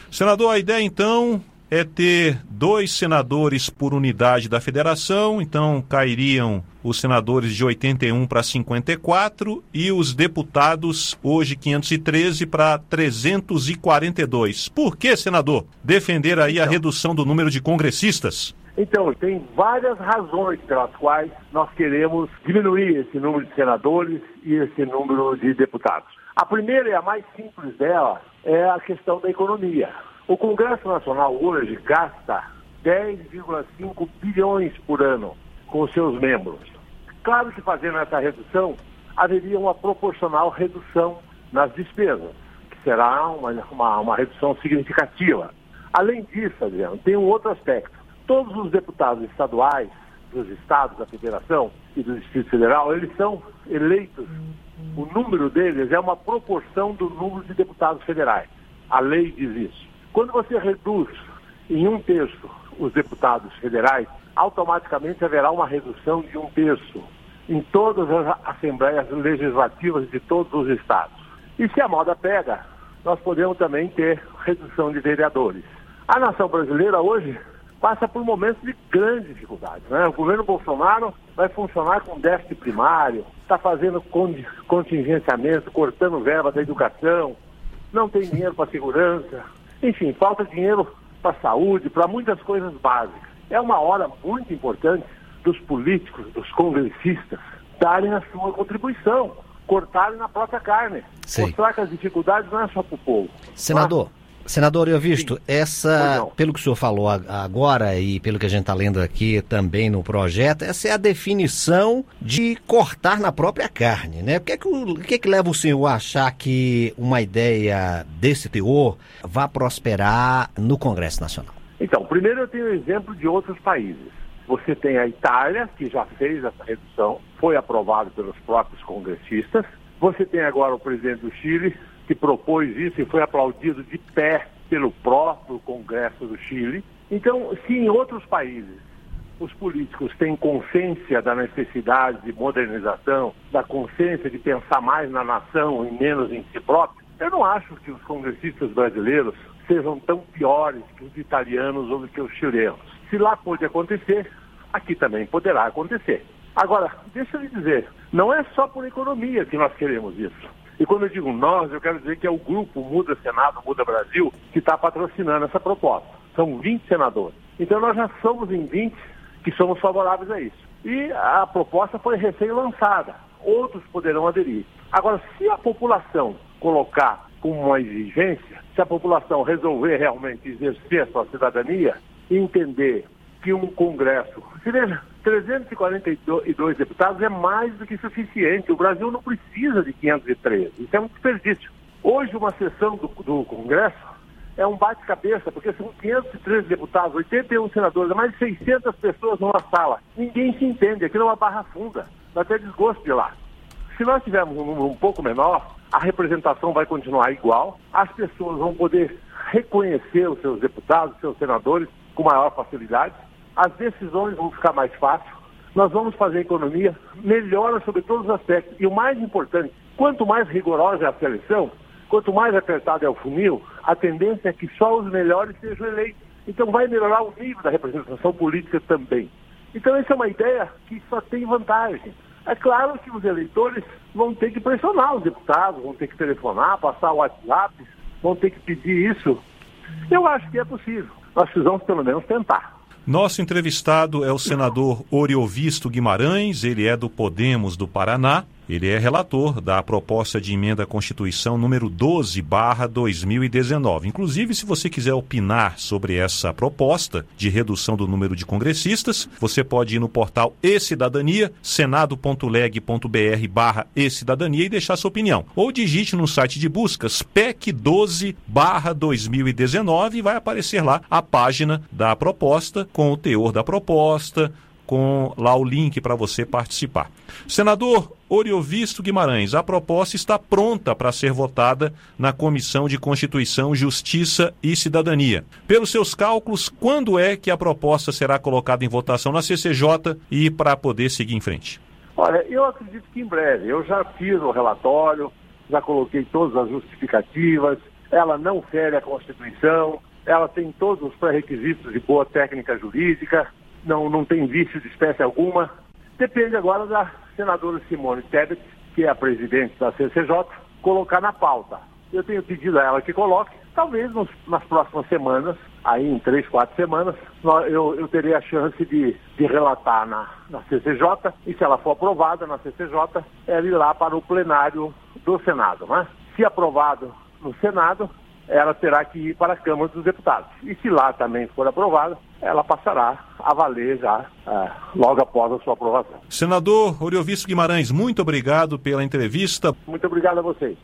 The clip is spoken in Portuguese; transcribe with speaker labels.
Speaker 1: Senador, a ideia então é ter 2 senadores por unidade da federação, então cairiam os senadores de 81 para 54 e os deputados, hoje 513 para 342. Por que, senador, defender aí a redução do número de congressistas?
Speaker 2: Então, tem várias razões pelas quais nós queremos diminuir esse número de senadores e esse número de deputados. A primeira e a mais simples dela é a questão da economia. O Congresso Nacional hoje gasta 10,5 bilhões por ano com os seus membros. Claro que fazendo essa redução, haveria uma proporcional redução nas despesas, que será uma redução significativa. Além disso, Adriano, tem um outro aspecto. Todos os deputados estaduais dos estados da federação e do Distrito Federal, eles são eleitos, o número deles é uma proporção do número de deputados federais. A lei diz isso. Quando você reduz em 1/3 os deputados federais, automaticamente haverá uma redução de 1/3 em todas as assembleias legislativas de todos os estados. E se a moda pega, nós podemos também ter redução de vereadores. A nação brasileira hoje passa por momentos de grande dificuldade, né? O governo Bolsonaro vai funcionar com déficit primário, está fazendo contingenciamento, cortando verba da educação, não tem dinheiro para segurança, enfim, falta dinheiro para saúde, para muitas coisas básicas. É uma hora muito importante dos políticos, dos congressistas, darem a sua contribuição, cortarem na própria carne, mostrar que as dificuldades não é só para o povo.
Speaker 3: Senador, eu visto, pelo que o senhor falou agora e pelo que a gente está lendo aqui também no projeto, essa é a definição de cortar na própria carne, né? O que leva o senhor a achar que uma ideia desse teor vai prosperar no Congresso Nacional?
Speaker 2: Então, primeiro eu tenho exemplo de outros países. Você tem a Itália, que já fez essa redução, foi aprovado pelos próprios congressistas. Você tem agora o presidente do Chile, que propôs isso e foi aplaudido de pé pelo próprio Congresso do Chile. Então, se em outros países os políticos têm consciência da necessidade de modernização, da consciência de pensar mais na nação e menos em si próprio, eu não acho que os congressistas brasileiros sejam tão piores que os italianos ou que os chilenos. Se lá pode acontecer, aqui também poderá acontecer. Agora, deixa eu lhe dizer, não é só por economia que nós queremos isso. E quando eu digo nós, eu quero dizer que é o grupo Muda Senado, Muda Brasil, que está patrocinando essa proposta. São 20 senadores. Então nós já somos em 20 que somos favoráveis a isso. E a proposta foi recém-lançada. Outros poderão aderir. Agora, se a população colocar como uma exigência, se a população resolver realmente exercer a sua cidadania e entender que um Congresso, se veja, 342 deputados é mais do que suficiente. O Brasil não precisa de 513. Isso é um desperdício. Hoje, uma sessão do Congresso é um bate-cabeça, porque são 513 deputados, 81 senadores, mais de 600 pessoas numa sala. Ninguém se entende. Aquilo é uma barra funda. Dá até desgosto de lá. Se nós tivermos um número um pouco menor, a representação vai continuar igual. As pessoas vão poder reconhecer os seus deputados, os seus senadores, com maior facilidade. As decisões vão ficar mais fáceis, nós vamos fazer a economia, melhora sobre todos os aspectos. E o mais importante, quanto mais rigorosa é a seleção, quanto mais apertado é o funil, a tendência é que só os melhores sejam eleitos. Então vai melhorar o nível da representação política também. Então essa é uma ideia que só tem vantagem. É claro que os eleitores vão ter que pressionar os deputados, vão ter que telefonar, passar o WhatsApp, vão ter que pedir isso. Eu acho que é possível. Nós precisamos pelo menos tentar.
Speaker 1: Nosso entrevistado é o senador Oriovisto Guimarães, ele é do Podemos do Paraná. Ele é relator da proposta de emenda à Constituição número 12/2019. Inclusive, se você quiser opinar sobre essa proposta de redução do número de congressistas, você pode ir no portal E-Cidadania, senado.leg.br/E-Cidadania e deixar sua opinião. Ou digite no site de buscas PEC 12/2019 e vai aparecer lá a página da proposta com o teor da proposta, com lá o link para você participar. Senador Oriovisto Guimarães, a proposta está pronta para ser votada na Comissão de Constituição, Justiça e Cidadania. Pelos seus cálculos, quando é que a proposta será colocada em votação na CCJ e para poder seguir em frente?
Speaker 2: Olha, eu acredito que em breve. Eu já fiz o relatório, já coloquei todas as justificativas, ela não fere a Constituição, ela tem todos os pré-requisitos de boa técnica jurídica, não tem vício de espécie alguma. Depende agora da senadora Simone Tebet, que é a presidente da CCJ, colocar na pauta. Eu tenho pedido a ela que coloque, talvez nas próximas semanas, aí em 3, 4 semanas, eu terei a chance de relatar na CCJ, e se ela for aprovada na CCJ, ela ir lá para o plenário do Senado, né? Se aprovado no Senado, ela terá que ir para a Câmara dos Deputados. E se lá também for aprovada, ela passará a valer já logo após a sua aprovação.
Speaker 1: Senador Oriovisto Guimarães, muito obrigado pela entrevista.
Speaker 2: Muito obrigado a vocês.